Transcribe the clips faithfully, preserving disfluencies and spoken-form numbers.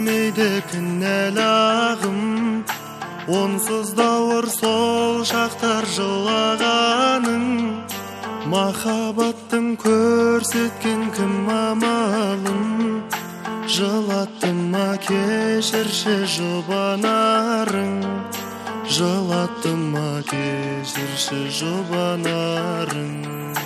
бермейді кінәлағым, онсыз да ауыр сол шақтар жылағаның. Махаббаттың көрсеткен кім амалын, жылаттым ма кешірші жұбанарың, жылаттым ма кешірші жұбанарың.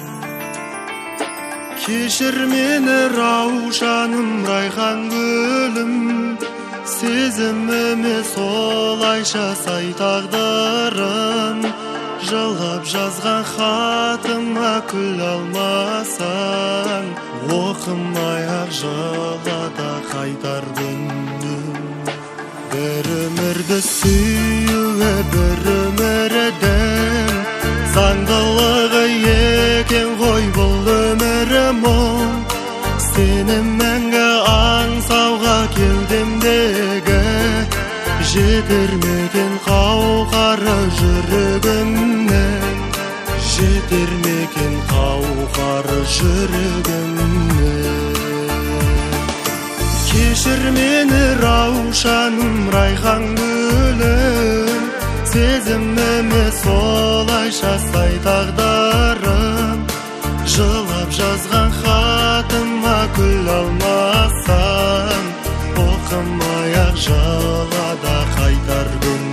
Кешір мені раушаным, райхан гүлім, сезіміме солайша сай тағдырым. Жылап жазған хатыма күл алмасаң, оқымай-ақ жылада қайтар күнім. Бір өмірді сүюі бір өмірдің заңдылығы екен ғой бұл өмірім оң. Сені мәңгі аңсауға келдімдегі, жетермеген қауқары жүрегімнен, жетермеген қауқары жүрегімнен. Кешір мені раушаным, райхан гүлім, сезіміме солайша сай тағдырым. Жылап жазған хатыма күл алмасаң, оқымай-ақ жылада қайтар күнім.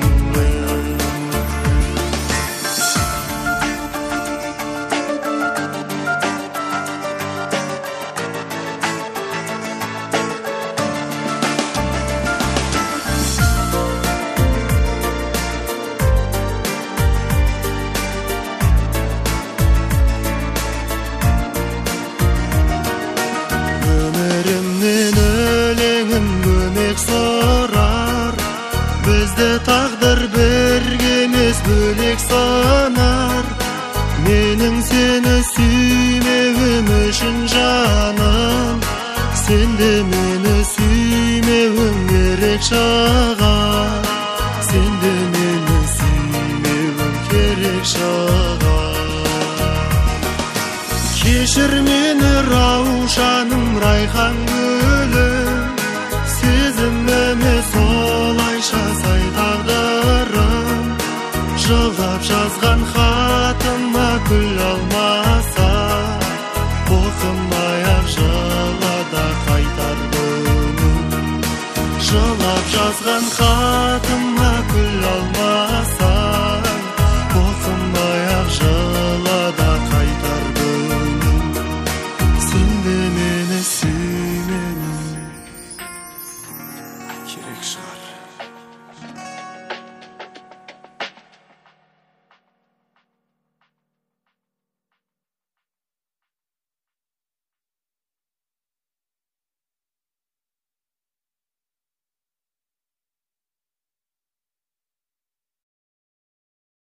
Сорар, бізді тағдыр бірге емес бөлек санар. Менің сені сүймеуім үшін жаным, сен де мені сүймеуің керек шығар, сен де мені сүймеуің керек шығар. Кешір мені раушаным, райхан гүлім, сезіміме солайша сай тағдырым. Жылап жазған хатыма күл алмаса, оқымай-ақ жылада қайтар күнім. Жылап жазған хатыма күл алмаса, оқымай-ақ жылада қайтар күнім. Сен де мені сүймеуің керек шығар.